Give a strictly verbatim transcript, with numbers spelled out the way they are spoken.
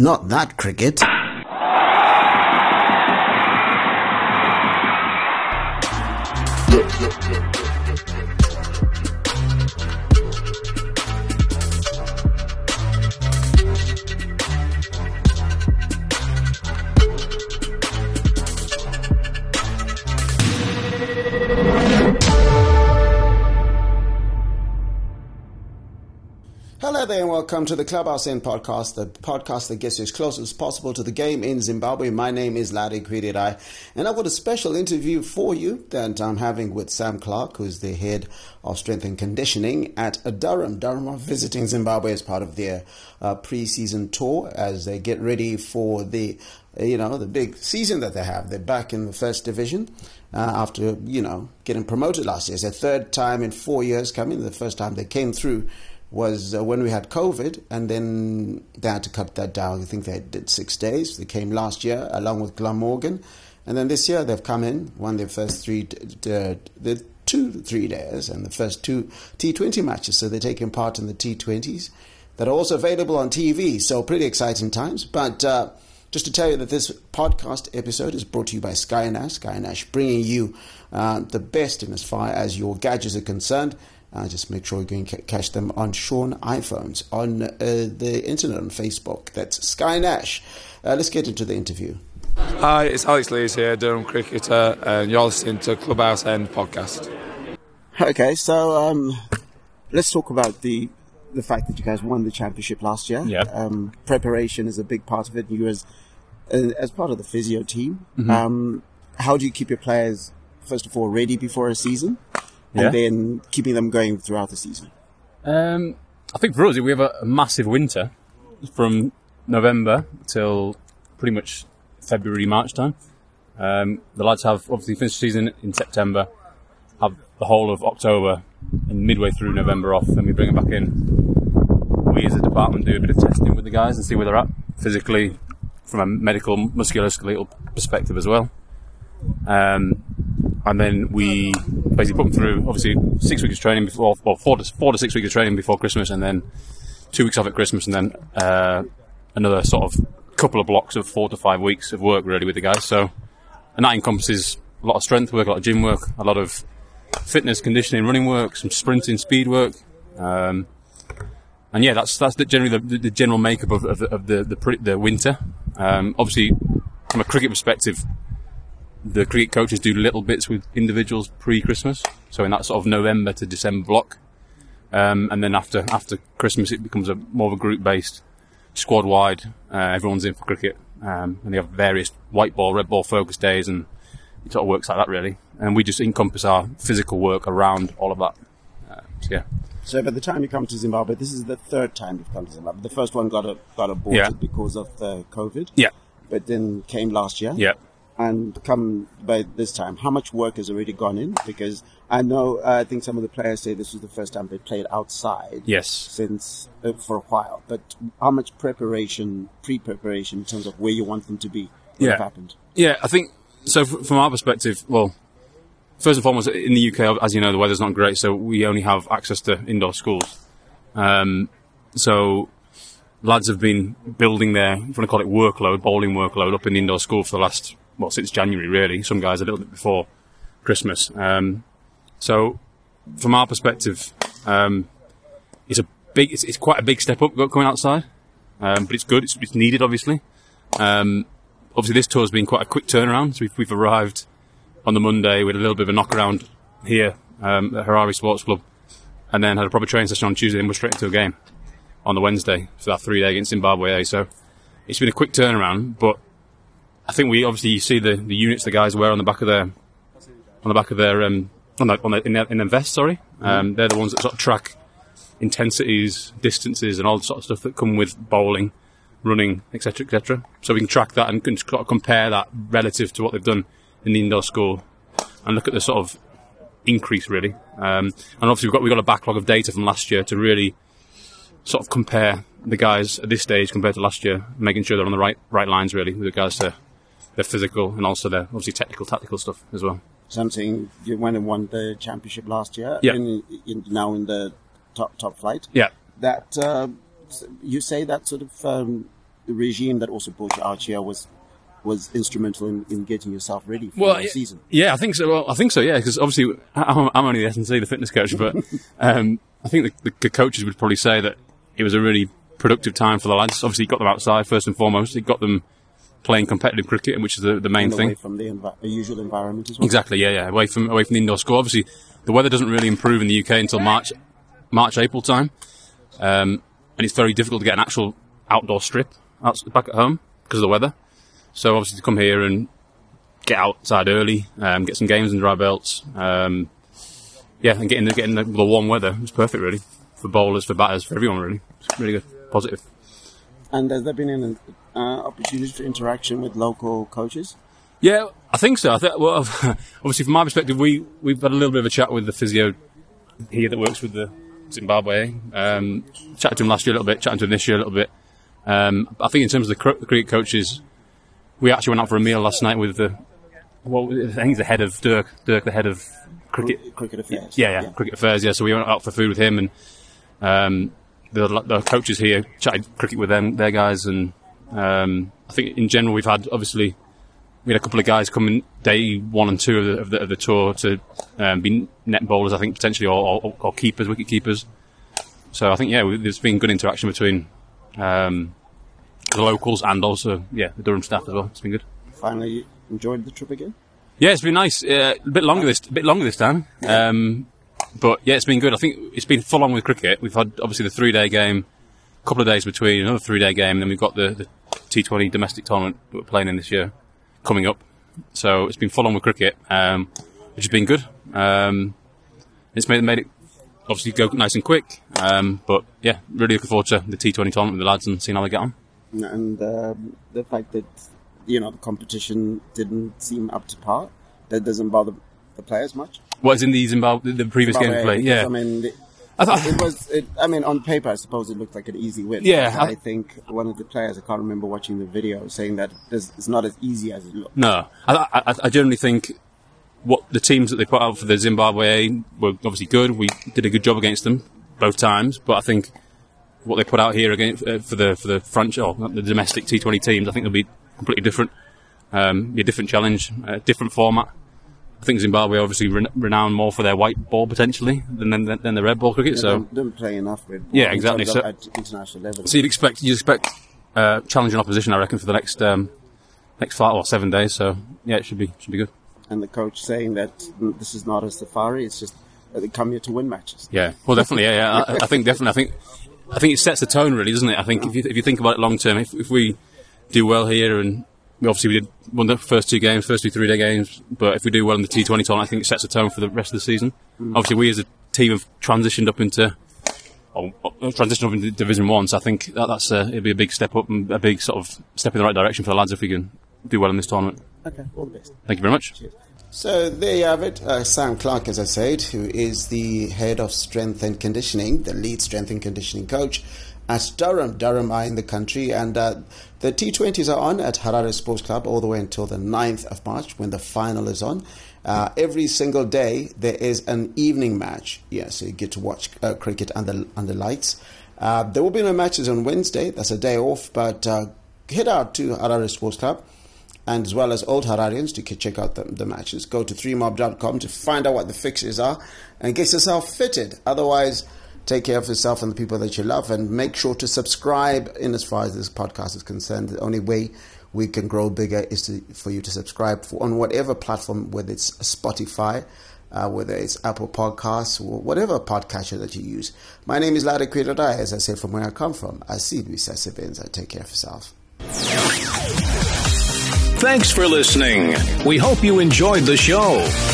Not that cricket. Hello there and welcome to the Clubhouse End podcast, the podcast that gets you as close as possible to the game in Zimbabwe. My name is Larry Kwidirai, and I've got a special interview for you that I'm having with Sam Clark, who's the head of strength and conditioning at Durham. Durham are visiting Zimbabwe as part of their uh, pre-season tour as they get ready for the, you know, the big season that they have. They're back in the first division. Uh, after, you know, getting promoted last year. It's their third time in four years coming. The first time they came through was uh, when we had COVID, and then they had to cut that down. I think they did six days. They came last year along with Glamorgan. And then this year they've come in, won their first three, uh, the two, three days, and the first two T twenty matches. So they're taking part in the T twenties that are also available on T V. So pretty exciting times. But uh, just to tell you that this podcast episode is brought to you by SkyNash. SkyNash bringing you uh, the best in as far as your gadgets are concerned. Uh, just make sure you can c- catch them on Sean iPhones, on uh, the internet, on Facebook. That's SkyNash. Uh, let's get into the interview. Hi, it's Alex Lees here, Durham cricketer, and you're listening to Clubhouse End podcast. Okay, so um, let's talk about the the fact that you guys won the championship last year. Yeah. Um, preparation is a big part of it. You as uh, as part of the physio team. Mm-hmm. Um, how do you keep your players, first of all, ready before a season? And yeah. then keeping them going throughout the season? Um, I think for us, we have a, a massive winter from November till pretty much February, March time. Um, the lads have obviously finished the season in September, have the whole of October and midway through November off, then we bring them back in. We as a department do a bit of testing with the guys and see where they're at physically from a medical musculoskeletal perspective as well. Um, and then we basically put them through obviously six weeks of training before, well, four to four to six weeks of training before Christmas, and then two weeks off at Christmas, and then uh, another sort of couple of blocks of four to five weeks of work really with the guys. So, and that encompasses a lot of strength work, a lot of gym work, a lot of fitness, conditioning, running work, some sprinting, speed work, um, and yeah, that's that's the, generally the, the general makeup of, of, the, of the, the the winter. Um, obviously, from a cricket perspective, the cricket coaches do little bits with individuals pre-Christmas, so in that sort of November to December block, um, and then after after Christmas it becomes a more of a group-based, squad-wide. Uh, everyone's in for cricket, um, and they have various white ball, red ball focus days, and it sort of works like that really. And we just encompass our physical work around all of that. Uh, so yeah. So by the time you come to Zimbabwe, this is the third time you've come to Zimbabwe. The first one got a, got aborted yeah. because of the COVID. Yeah. But then came last year. Yeah. And come by this time, how much work has already gone in? Because I know, uh, I think some of the players say this was the first time they played outside. Yes. Since uh, for a while. But how much preparation, pre-preparation, in terms of where you want them to be, would yeah. have happened? Yeah, I think so. F- from our perspective, well, first and foremost, in the U K, as you know, the weather's not great, so we only have access to indoor schools. Um, so lads have been building their, if you want to call it workload, bowling workload, up in the indoor school for the last. Well, since January, really. Some guys a little bit before Christmas. Um, so, from our perspective, um, it's a big, it's, it's quite a big step up coming outside, um, but it's good. It's, it's needed, obviously. Um, obviously, this tour has been quite a quick turnaround. So we've, we've arrived on the Monday with a little bit of a knock around here um, at Harare Sports Club, and then had a proper training session on Tuesday, and we're straight into a game on the Wednesday for that three day against Zimbabwe. So, it's been a quick turnaround, but. I think we obviously you see the, the units the guys wear on the back of their on the back of their um on the, on the, in their in their vest. Sorry, um, they're the ones that sort of track intensities, distances, and all the sort of stuff that come with bowling, running, et cetera, et cetera. So we can track that and can sort of compare that relative to what they've done in the indoor school, and look at the sort of increase really. Um, and obviously we've got we've got a backlog of data from last year to really sort of compare the guys at this stage compared to last year, making sure they're on the right right lines really with regards to. Their physical and also their obviously technical, tactical stuff as well. Something you went and won the championship last year. Yeah. In, in, now in the top top flight. Yeah. That uh, you say that sort of um, the regime that also brought you out here was was instrumental in, in getting yourself ready for well, the season. Yeah, I think so. Well, I think so. Yeah, because obviously I'm, I'm only the S and C, the fitness coach, but um, I think the, the coaches would probably say that it was a really productive time for the lads. Obviously, it got them outside first and foremost. It got them playing competitive cricket, which is the, the main and thing. Away from the, env- the usual environment as well. Exactly. Yeah, yeah. Away from away from the indoor score. Obviously, the weather doesn't really improve in the U K until March, March April time, um, and it's very difficult to get an actual outdoor strip out, back at home because of the weather. So obviously to come here and get outside early, um, get some games in dry belts, um, yeah, and getting the, getting the, the warm weather was perfect really for bowlers, for batters, for everyone really. It's really good, positive. And has there been an uh, opportunity for interaction with local coaches? Yeah, I think so. I think well, obviously from my perspective, we we've had a little bit of a chat with the physio here that works with the Zimbabwe. Um, chatted to him last year a little bit, chatting to him this year a little bit. Um, I think in terms of the, cr- the cricket coaches. We actually went out for a meal last night with the, well, I think he's the head of Dirk, Dirk, the head of cricket, cricket affairs. Yeah, yeah, yeah, cricket affairs. Yeah, so we went out for food with him, and um, the, the coaches here chatted cricket with them, their guys, and um, I think in general we've had obviously we had a couple of guys coming day one and two of the of the, of the tour to um, be net bowlers, I think potentially, or, or, or keepers, wicket keepers. So I think yeah, there's been good interaction between. Um, The locals and also, yeah, the Durham staff as well. It's been good. Finally, enjoyed the trip again? Yeah, it's been nice. Uh, a bit longer this, a bit longer this time. Um, but yeah, it's been good. I think it's been full on with cricket. We've had obviously the three-day game, a couple of days between, another three-day game, and then we've got the, the T twenty domestic tournament that we're playing in this year coming up. So it's been full on with cricket, um, which has been good. Um, it's made made it obviously go nice and quick. Um, but yeah, really looking forward to the T twenty tournament with the lads and seeing how they get on. And um, the fact that, you know, the competition didn't seem up to par, that doesn't bother the players much? What is in the Zimbabwe, the previous Zimbabwe, game we played? Yeah. I mean, the, I thought, it was, it, I mean, on paper, I suppose it looked like an easy win. Yeah. I, I think one of the players, I can't remember watching the video, saying that it's not as easy as it looked. No. I, I, I generally think what the teams that they put out for the Zimbabwe were obviously good. We did a good job against them both times, but I think what they put out here again uh, for the for the French or the domestic T twenty teams, I think they'll be completely different. Um, be a different challenge, a different format. I think Zimbabwe obviously re- renowned more for their white ball potentially than than, than the red ball cricket. They so don't, don't play enough red ball. Yeah, exactly. So, at international level. So you'd expect you expect uh, challenging opposition, I reckon, for the next um, next five or seven days. So yeah, it should be should be good. And the coach saying that this is not a safari; it's just that they come here to win matches. Yeah, well, definitely. Yeah, yeah. I, I think definitely. I think. I think it sets the tone, really, doesn't it? I think if you if you think about it long term, if, if we do well here, and we obviously we did won the first two games, first two three day games, but if we do well in the T twenty tournament, I think it sets the tone for the rest of the season. Mm. Obviously, we as a team have transitioned up into or, or transitioned up into Division One, so I think that, that's a, it'll be a big step up and a big sort of step in the right direction for the lads if we can do well in this tournament. Okay, all the best. Thank you very much. Cheers. So there you have it. Uh, Sam Clark, as I said, who is the head of strength and conditioning, the lead strength and conditioning coach at Durham. Durham are in the country, and uh, the T twenties are on at Harare Sports Club all the way until the ninth of March when the final is on. Uh, every single day there is an evening match. Yeah, so you get to watch uh, cricket under, under lights. Uh, there will be no matches on Wednesday. That's a day off, but uh, head out to Harare Sports Club, and as well as Old Hararians to check out the, the matches. Go to three mob dot com to find out what the fixtures are and get yourself fitted. Otherwise, take care of yourself and the people that you love, and make sure to subscribe in as far as this podcast is concerned. The only way we can grow bigger is to, for you to subscribe for, on whatever platform, whether it's Spotify, uh, whether it's Apple Podcasts, or whatever podcatcher that you use. My name is Lade Kwiradai. As I said, from where I come from, I see you, I take care of yourself. Thanks for listening. We hope you enjoyed the show.